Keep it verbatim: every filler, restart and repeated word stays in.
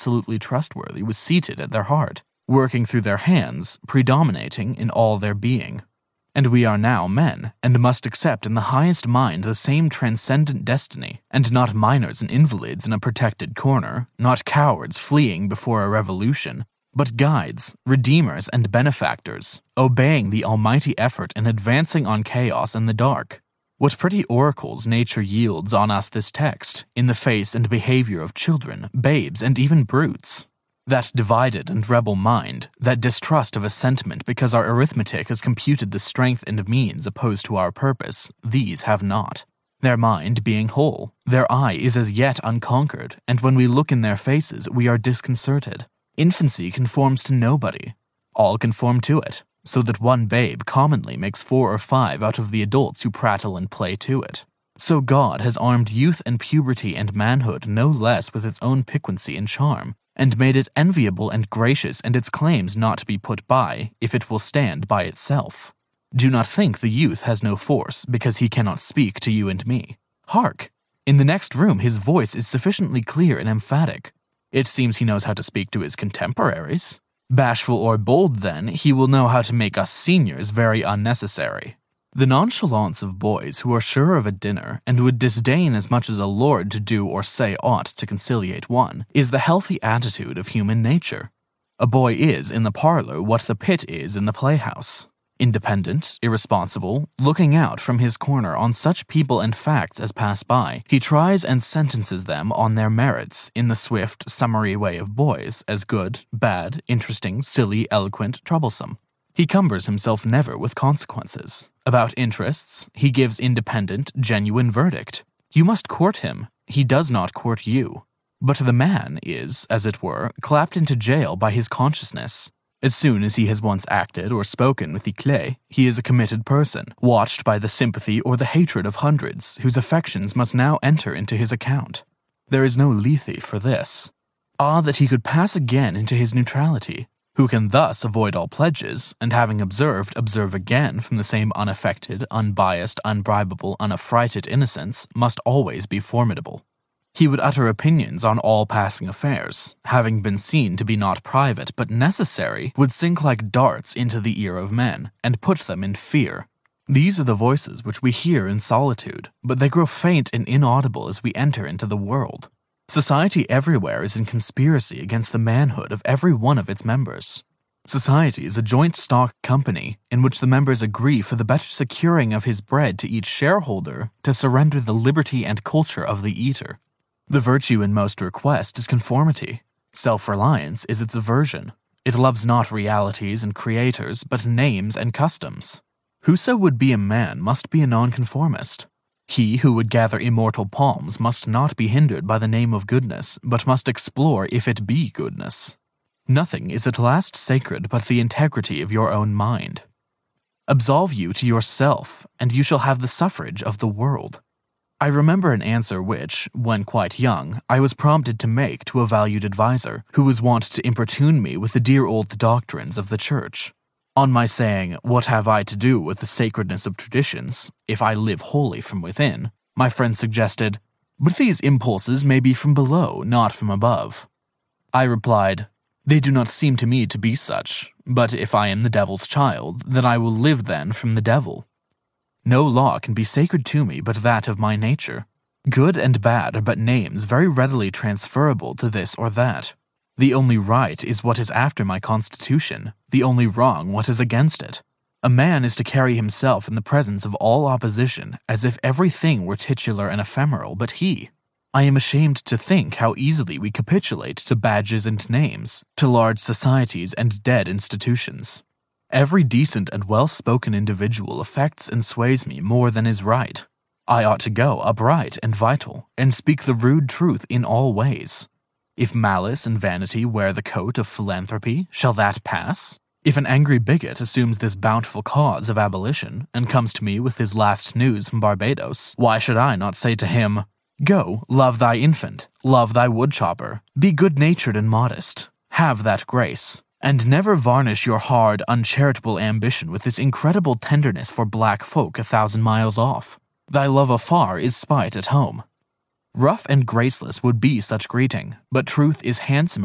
absolutely trustworthy was seated at their heart, working through their hands, predominating in all their being. And we are now men, and must accept in the highest mind the same transcendent destiny, and not minors and invalids in a protected corner, not cowards fleeing before a revolution, but guides, redeemers, and benefactors, obeying the almighty effort and advancing on chaos in the dark. What pretty oracles nature yields on us this text, in the face and behavior of children, babes, and even brutes. That divided and rebel mind, that distrust of a sentiment because our arithmetic has computed the strength and means opposed to our purpose, these have not. Their mind being whole, their eye is as yet unconquered, and when we look in their faces we are disconcerted. Infancy conforms to nobody. All conform to it, so that one babe commonly makes four or five out of the adults who prattle and play to it. So God has armed youth and puberty and manhood no less with its own piquancy and charm, and made it enviable and gracious and its claims not to be put by, if it will stand by itself. Do not think the youth has no force because he cannot speak to you and me. Hark! In the next room his voice is sufficiently clear and emphatic. It seems he knows how to speak to his contemporaries. Bashful or bold, then, he will know how to make us seniors very unnecessary. The nonchalance of boys who are sure of a dinner and would disdain as much as a lord to do or say aught to conciliate one is the healthy attitude of human nature. A boy is in the parlor what the pit is in the playhouse. Independent, irresponsible, looking out from his corner on such people and facts as pass by, he tries and sentences them on their merits in the swift, summary way of boys, as good, bad, interesting, silly, eloquent, troublesome. He cumbers himself never with consequences. About interests, he gives independent, genuine verdict. You must court him. He does not court you. But the man is, as it were, clapped into jail by his consciousness. As soon as he has once acted or spoken with éclat, he is a committed person, watched by the sympathy or the hatred of hundreds, whose affections must now enter into his account. There is no Lethe for this. Ah, that he could pass again into his neutrality! Who can thus avoid all pledges, and having observed, observe again from the same unaffected, unbiased, unbribable, unaffrighted innocence, must always be formidable. He would utter opinions on all passing affairs, having been seen to be not private but necessary, would sink like darts into the ear of men, and put them in fear. These are the voices which we hear in solitude, but they grow faint and inaudible as we enter into the world. Society everywhere is in conspiracy against the manhood of every one of its members. Society is a joint stock company in which the members agree for the better securing of his bread to each shareholder to surrender the liberty and culture of the eater. The virtue in most request is conformity. Self-reliance is its aversion. It loves not realities and creators, but names and customs. Whoso would be a man must be a nonconformist. He who would gather immortal palms must not be hindered by the name of goodness, but must explore if it be goodness. Nothing is at last sacred but the integrity of your own mind. Absolve you to yourself, and you shall have the suffrage of the world. I remember an answer which, when quite young, I was prompted to make to a valued adviser, who was wont to importune me with the dear old doctrines of the Church. On my saying, "What have I to do with the sacredness of traditions, if I live wholly from within?" my friend suggested, "But these impulses may be from below, not from above." I replied, "They do not seem to me to be such, but if I am the devil's child, then I will live then from the devil. No law can be sacred to me but that of my nature. Good and bad are but names very readily transferable to this or that. The only right is what is after my constitution, the only wrong what is against it. A man is to carry himself in the presence of all opposition as if everything were titular and ephemeral but he. I am ashamed to think how easily we capitulate to badges and names, to large societies and dead institutions. Every decent and well-spoken individual affects and sways me more than is right. I ought to go upright and vital, and speak the rude truth in all ways. If malice and vanity wear the coat of philanthropy, shall that pass? If an angry bigot assumes this bountiful cause of abolition, and comes to me with his last news from Barbados, why should I not say to him, "Go, love thy infant, love thy woodchopper, be good-natured and modest, have that grace, and never varnish your hard, uncharitable ambition with this incredible tenderness for black folk a thousand miles off. Thy love afar is spite at home." Rough and graceless would be such greeting, but truth is handsomer